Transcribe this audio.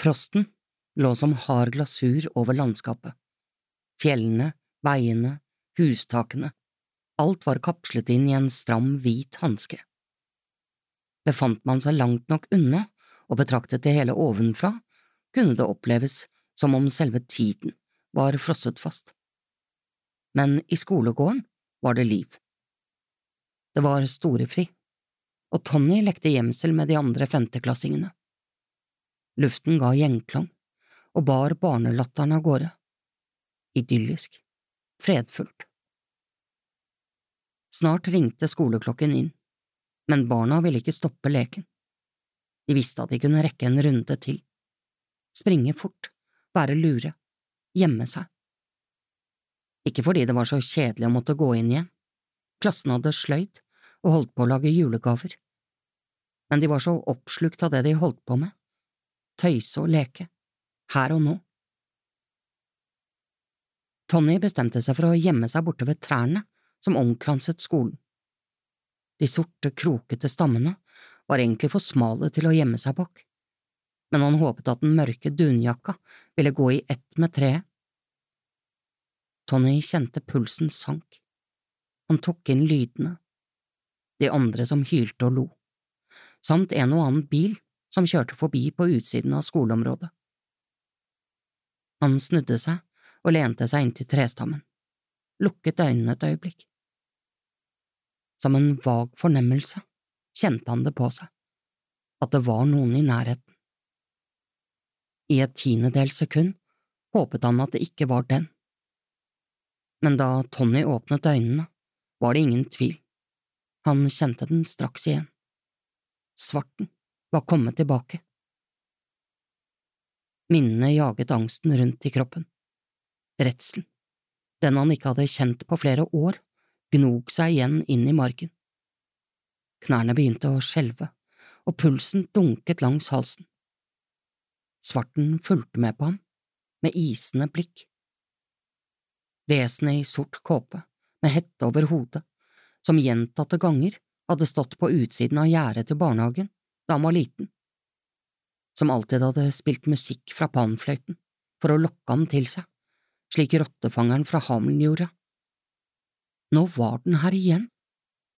Frosten lå som hard glasur over landskapet. Fjellene, veiene, hustakene, alt var kapslet inn i en stram, hvit hanske. Befant man seg langt nok unna og betraktet det hele ovenfra, kunne det oppleves som om selve tiden var frosset fast. Men i skolegården var det liv. Det var storefri, og Tonny lekte gjemsel med de andre femteklassingene. Luften ga gjenklang og bar barnelatteren av gårde. Idyllisk, fredfullt. Snart ringte skoleklokken inn, men barna ville ikke stoppe leken. De visste at de kunne rekke en runde til. Springe fort, være lure, gjemme seg. Ikke fordi det var så kjedelig å måtte gå inn igjen. Klassen hadde sløyd og holdt på å lage julegaver. Men de var så oppslukt av det de holdt på med. Tøyse og leke, her og nå. Tonny bestemte seg for å gjemme seg borte ved trærne som omkranset skolen. De sorte, krokete stammene var egentlig for smale til å gjemme seg bak, men han håpet at den mørke dunjakka ville gå i ett med treet. Tonny kjente pulsen sank. Han tok inn lydene, de andre som hylte og lo, samt en og annen bil som kjørte forbi på utsiden av skoleområdet. Han snudde seg og lente seg inn til trestammen, lukket øynene et øyeblikk. Som en vag fornemmelse kjente han det på seg, at det var noen i nærheten. I et tiendedels sekund håpet han at det ikke var den. Men da Tonny åpnet øynene, var det ingen tvil. Han kjente den straks igjen. Svarten var kommet tilbake. Minnene jaget angsten rundt i kroppen. Redselen, den han ikke hadde kjent på flere år, gnog seg igjen inn i margen. Knærne begynte å skjelve, og pulsen dunket langs halsen. Svarten fulgte med på ham, med isende blikk. Vesenet i sort kåpe, med hette over hodet, som gjentatte ganger hadde stått på utsiden av gjerdet til barnehagen da han var liten, som alltid hadde spilt musikk fra panfløyten for å lokke ham til seg, slik rottefangeren fra Hameln gjorde. Nå var den her igjen,